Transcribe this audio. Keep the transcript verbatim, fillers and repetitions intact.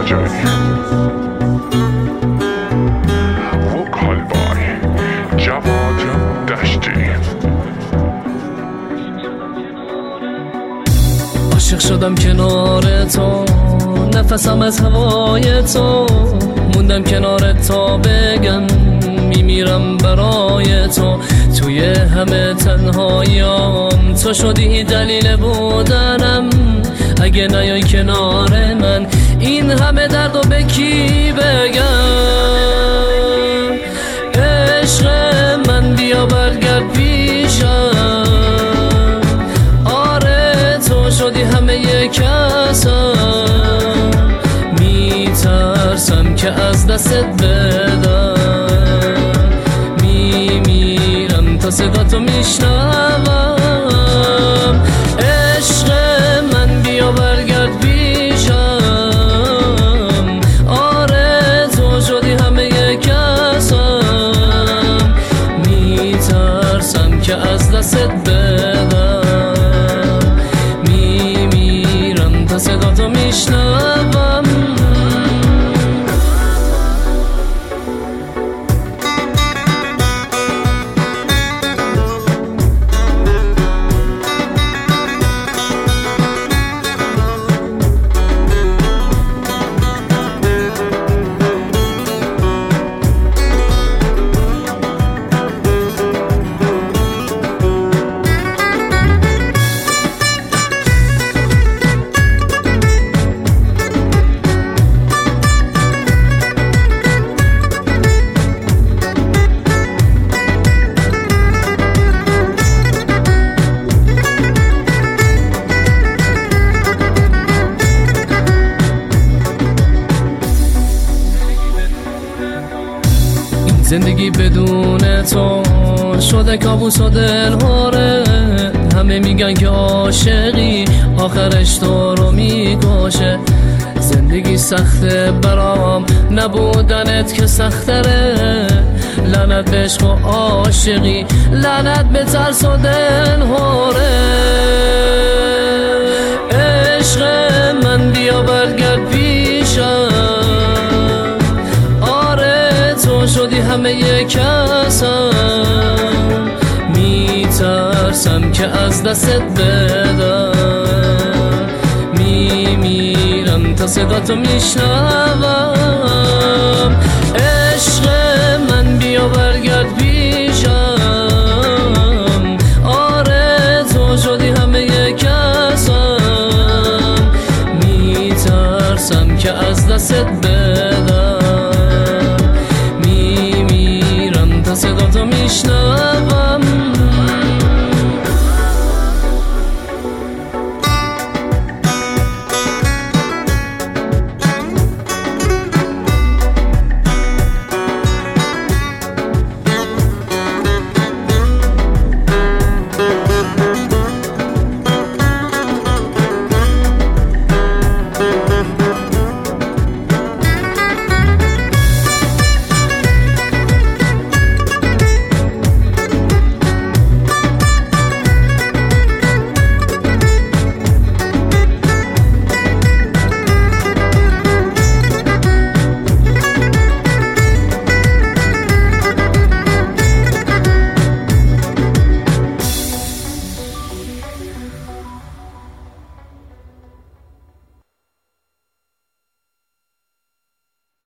وکال بای جواد دشتی. عاشق شدم کنار تو، نفسم از هوای تو، موندم کنار تا بگم میمیرم برای تو. توی همه تنهاییام تو شدی دلیل بودنم، اگه نیای کنار من این همه درد و به کی بگم؟ عشق من بیا برگرد پیشم، آره تو شدی همه کسم، میترسم که از دستت بدم، میمیرم تا صدا تو میشنوم. عشق من بیا برگرد پیشم، آره تو شدی همه کسم، میترسم که از دستت بدم، میمیرم تا صدا تو میشنوم. زندگی بدون تو شده کابوس و دلهوره، همه میگن که عاشقی آخرش تو رو میکشه. زندگی سخته برام، نبودنت که سختره، لعنت به عشق و عاشقی، لعنت به ترس و دلهوره. عشق من بیا برگرد پیشم، تو شدی همه کسم، میترسم که از دستت بدم، میمیرم تا صدا تو میشنوم. عشق من بیا برگرد پیشم، آره تو شدی همه کسم، میترسم که از دستت بدم،